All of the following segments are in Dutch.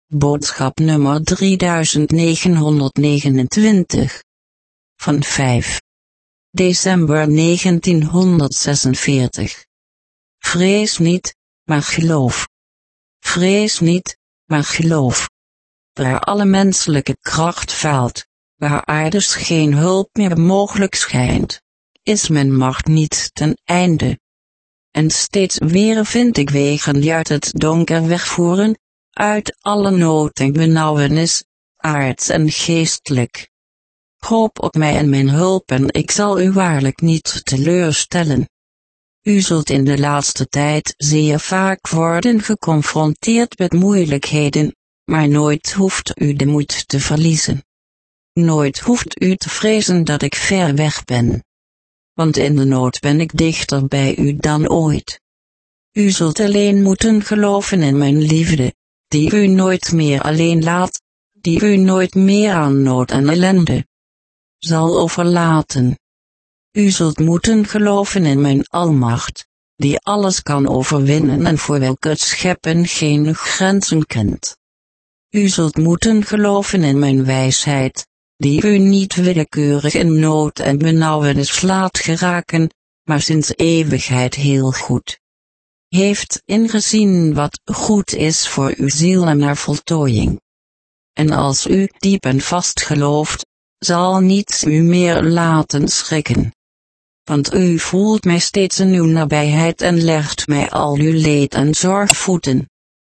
Boodschap nummer 3929. Van 5 december 1946. Vrees niet, maar geloof. Vrees niet, maar geloof. Waar alle menselijke kracht faalt, waar aardes geen hulp meer mogelijk schijnt, is mijn macht niet ten einde. En steeds weer vind ik wegen die uit het donker wegvoeren, uit alle nood en benauwenis, aards en geestelijk. Hoop op mij en mijn hulp en ik zal u waarlijk niet teleurstellen. U zult in de laatste tijd zeer vaak worden geconfronteerd met moeilijkheden, maar nooit hoeft u de moed te verliezen. Nooit hoeft u te vrezen dat ik ver weg ben. Want in de nood ben ik dichter bij u dan ooit. U zult alleen moeten geloven in mijn liefde, die u nooit meer alleen laat, die u nooit meer aan nood en ellende zal overlaten. U zult moeten geloven in mijn almacht, die alles kan overwinnen en voor welke het scheppen geen grenzen kent. U zult moeten geloven in mijn wijsheid, die u niet willekeurig in nood en benauwenis laat geraken, maar sinds eeuwigheid heel goed heeft ingezien wat goed is voor uw ziel en naar voltooiing. En als u diep en vast gelooft, zal niets u meer laten schrikken. Want u voelt mij steeds in uw nabijheid en legt mij al uw leed en zorg voeten.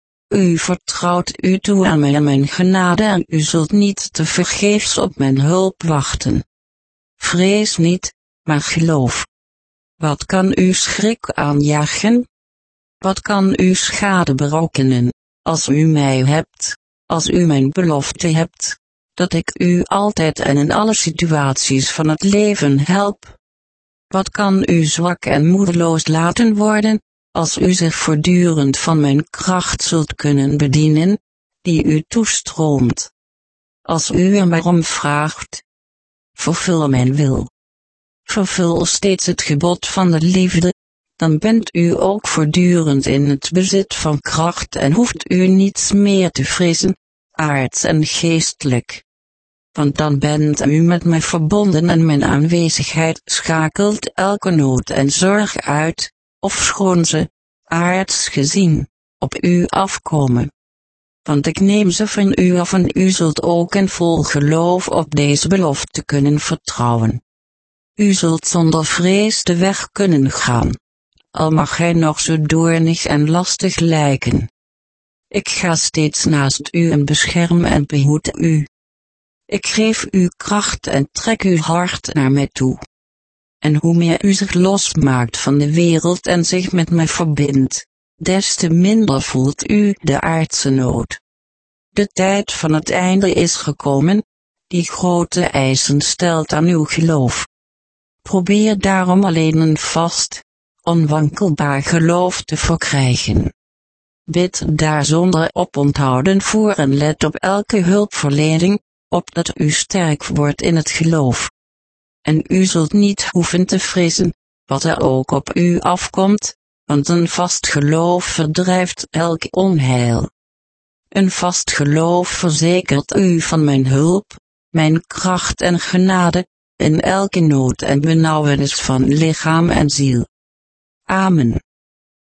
U vertrouwt u toe aan mij en mijn genade en u zult niet tevergeefs op mijn hulp wachten. Vrees niet, maar geloof. Wat kan u schrik aanjagen? Wat kan u schade berokkenen, als u mij hebt, als u mijn belofte hebt, dat ik u altijd en in alle situaties van het leven help? Wat kan u zwak en moedeloos laten worden, als u zich voortdurend van mijn kracht zult kunnen bedienen, die u toestroomt? Als u er maar om vraagt, vervul mijn wil. Vervul steeds het gebod van de liefde, dan bent u ook voortdurend in het bezit van kracht en hoeft u niets meer te vrezen, aards en geestelijk. Want dan bent u met mij verbonden en mijn aanwezigheid schakelt elke nood en zorg uit, ofschoon ze, aards gezien, op u afkomen. Want ik neem ze van u af en u zult ook in vol geloof op deze belofte kunnen vertrouwen. U zult zonder vrees de weg kunnen gaan, al mag hij nog zo doornig en lastig lijken. Ik ga steeds naast u en bescherm en behoed u. Ik geef u kracht en trek uw hart naar mij toe. En hoe meer u zich losmaakt van de wereld en zich met mij verbindt, des te minder voelt u de aardse nood. De tijd van het einde is gekomen, die grote eisen stelt aan uw geloof. Probeer daarom alleen een vast, onwankelbaar geloof te verkrijgen. Bid daar zonder oponthouden voor en let op elke hulpverlening, opdat u sterk wordt in het geloof. En u zult niet hoeven te vrezen, wat er ook op u afkomt, want een vast geloof verdrijft elk onheil. Een vast geloof verzekert u van mijn hulp, mijn kracht en genade, in elke nood en benauwenis van lichaam en ziel. Amen.